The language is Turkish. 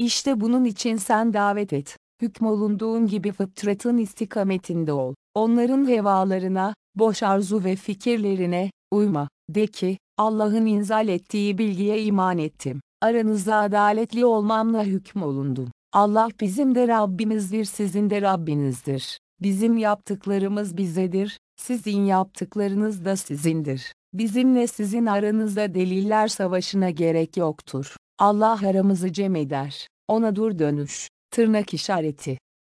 İşte bunun için sen davet et. Hükmolunduğun gibi fıtratın istikametinde ol. Onların hevalarına, boş arzu ve fikirlerine uyma. De ki, Allah'ın inzal ettiği bilgiye iman ettim. Aranızda adaletli olmamla hükmolundum. Allah bizim de Rabbimizdir, sizin de Rabbinizdir. Bizim yaptıklarımız bizedir, sizin yaptıklarınız da sizindir. Bizimle sizin aranızda deliller savaşına gerek yoktur. Allah aramızı cem eder. Ona dur dönüş. Tırnak işareti.